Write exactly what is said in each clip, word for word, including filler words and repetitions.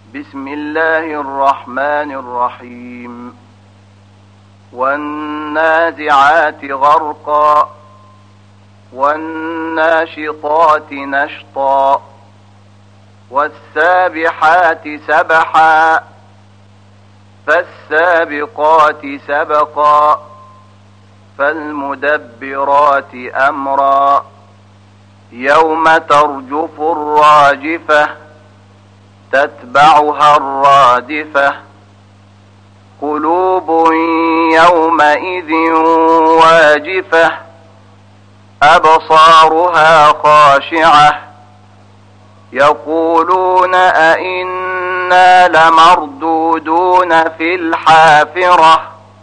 بسم الله الرحمن الرحيم والنازعات غرقا والناشطات نشطا والسابحات سبحا فالسابقات سبقا فالمدبرات أمرا يوم ترجف الراجفة تتبعها الرادفة قلوب يومئذ واجفة أبصارها خاشعة يقولون أئنا لمردودون في الحافرة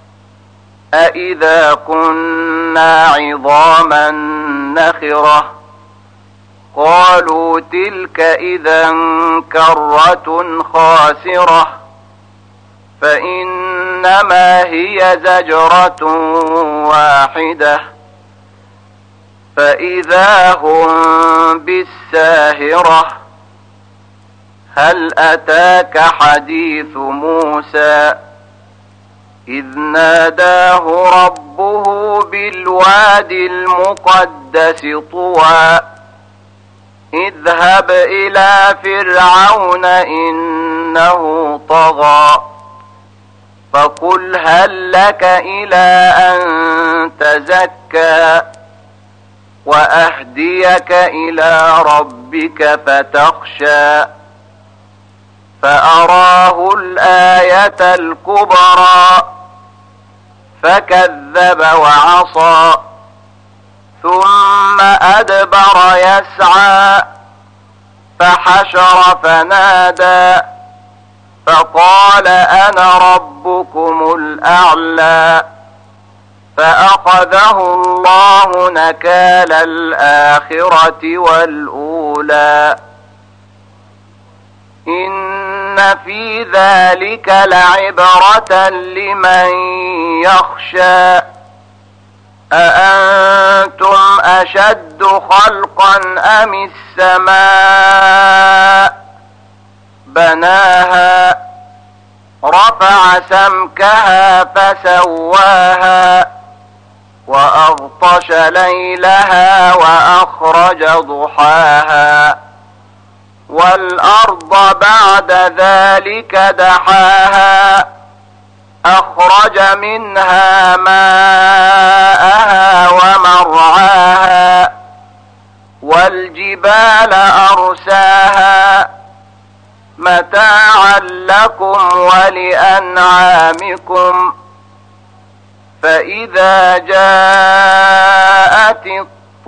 أئذا كنا عظاما نخرة قالوا تلك إذا كرة خاسرة فإنما هي زجرة واحدة فإذا هم بالساهرة هل أتاك حديث موسى إذ ناداه ربه بالواد المقدس طوى اذهب إلى فرعون إنه طغى فقل هل لك إلى أن تزكى وأهديك إلى ربك فتخشى فأراه الآية الكبرى فكذب وعصى ثم أدبر يسعى فحشر فنادى فقال أنا ربكم الأعلى فأخذه الله نكال الآخرة والأولى إن في ذلك لعبرة لمن يخشى أأنتم أشد خلقا أم السماء بناها رفع سمكها فسواها وأغطش ليلها وأخرج ضحاها والأرض بعد ذلك دحاها أخرج منها ماءها ومرعاها والجبال أرساها متاعا لكم ولأنعامكم فإذا جاءت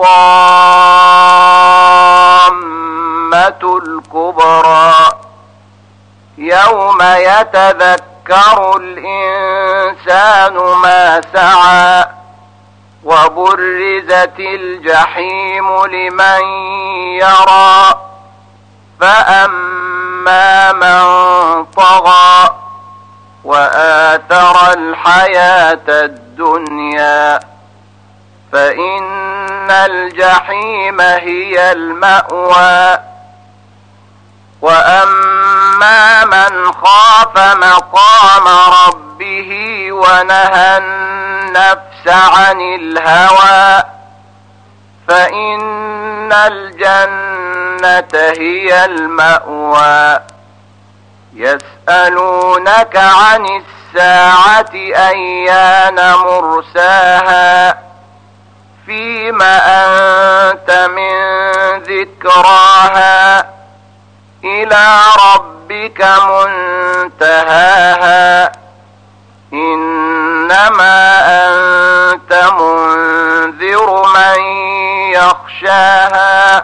الطامة الكبرى يوم يتذكر الإنسان ما سعى وبرزت الجحيم لمن يرى فأما من طغى وآثر الحياة الدنيا فإن الجحيم هي المأوى وأما من خاف مقام ربه ونهى النفس عن الهوى فإن الجنة هي المأوى يسألونك عن الساعة أيان مرساها فيم أنت من ذكراها إلى ربك منتهاها إنما أنت منذر من يخشاها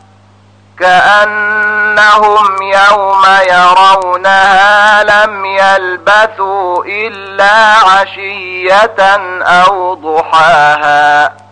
كأنهم يوم يرونها لم يلبثوا إلا عشية أو ضحاها.